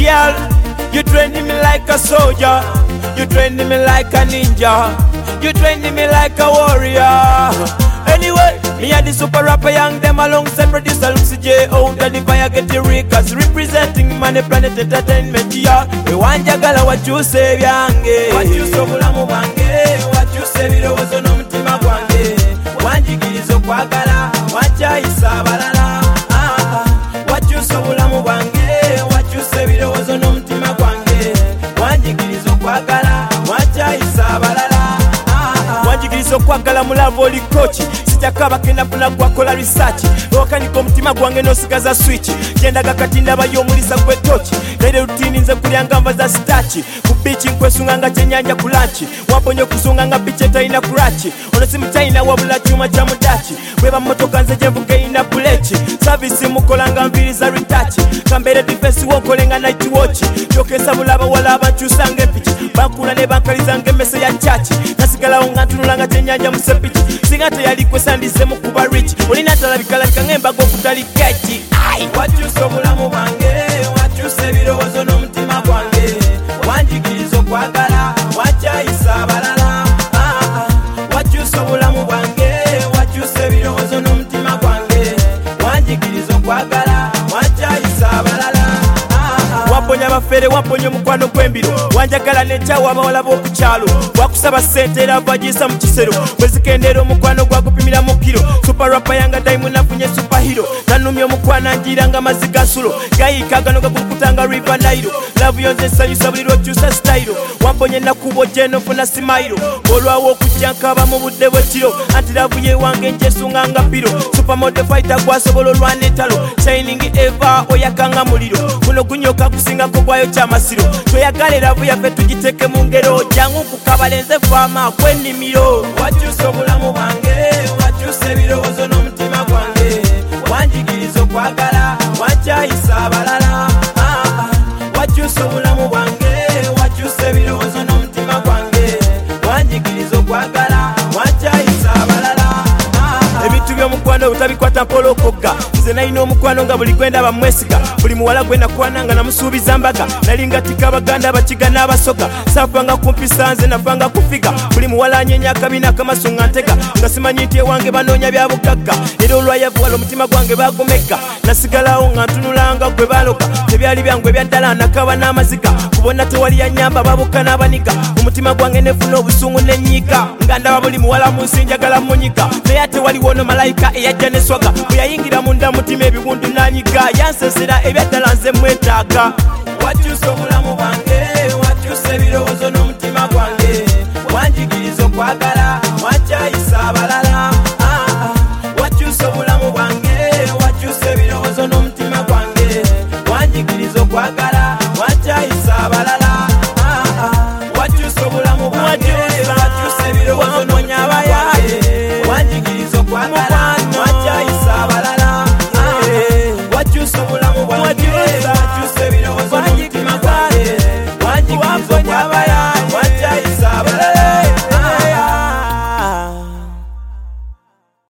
girl, you training me like a soldier, you training me like a ninja, you training me like a warrior. Anyway, me and the super rapper young them alongside producer Lucy J. Out of the fire get the Rickers representing Money Planet Entertainment. Yeah, we want jagala what you say yange, what you so bulamu bange, what you say birozo no mutima gwange, wanjigirizo kwagala, wacha isabalala. What you so bulamu bange, what you say birozo no mutima gwange, wanjigirizo kwagala, wacha isabalala. Wanjigirizo kwagala mulavo oli coach. Sijakaba kenda funa kwakola research. Okaniko mutima gwange nosigaza switch. Jendaga kati ndabayo mulisa kwe tochi. Lere rutini nze kulyanga mva za starch. Ku beach nkwesunganga kyenyanja ku lunch. Waponye kuzunganga biche taina kurachi. Onosimu taina wabula chuma cha mudachi. Weba motoka nze jevuge ina bulechi. Service mukolanga mviri za retouch. Kambere defense wokolenga night watch. Jokesa bulaba wala abanchusange pichi. Bankula ne bankalizange mese ya chachi. Nasigala ungatunulanga kyenyanja musepichi. Singate yalikwe sandize mukuba rich. Olina talabikala bikangemba gokutali kechi. What you so bulamu bange, what you say birozo no mutima gwange, wanjigirizo kwagala, wacha isabalala. What you so bulamu bange, what you say birozo no mutima gwange, wanjigirizo kwagala, wacha isabalala. Waponya bafere waponya mukwano gwembiro, wanjagala nechawa abawala b'okukyalo, wakusaba sente era vagisa mu kisero, bwezikendera omukwano gwagupimira mu kiro. Super rapper yanga daimu nafunye superhero, nanumya omukwana njiranga maziga sulo, gayika gano gakukutanga river Nile. Love yonze nsanyusa buli lw'okyusa style, wamponye nakubo jeno funa simairo, olwawo okujja nkaba mu budde bw'ekiro, anti love ye wange njesunganga piro. Supermodel fighter gwasobola olwana entalo, shining eva oyakanga muliro, guno gunyoka kusingako gwayo kyamasiro. Tweyagale love yaffe tugiteeke mu ngero, jangu kukabalenze fama kw'ennimiro. Wakyusa obulamu bwange, wakyusa ebirowoozo n'omutima gwange, wanjigiriza okwagala, wakyayisa abalala. Wakyusa obulamu bwange, wakyusa ebirowoozo n'omutima gwange, wanjigiriza okwagala, wakyayisa abalala. Ebintu by'omukwano butabikwata mpola okogga, nze nalina omukwano nga buli gwenda bamwesiga, buli muwala gwe nakwana nga namusuubiza mbaga, nalinga tika abaganda abakiga n'abasoga, saafanga kumpisa nze nafanga kufiga, buli muwala anyenya akabina akamaso nga ntega, nga simanyi nti ewange banoonya bya bugagga, era olwayavuwala omutima gwange bagomegga, nasigalawo nga ntunulanga gwe baloga, tebyali byangu ebyaddala nakaba n'amaziga, kubona tewali yanyamba babuka n'abaniga, omutima gwange nefuna obusungu n'ennyiga, nga ndaba buli muwala mu nsi njagala munyiga, naye ate waliwo ono malayika eyajja neswaga, bwe yayingira munda mutima ebiwundu n'anyiga, yansesera ebyaddala nze mwetaaga. Wakyusa obulamu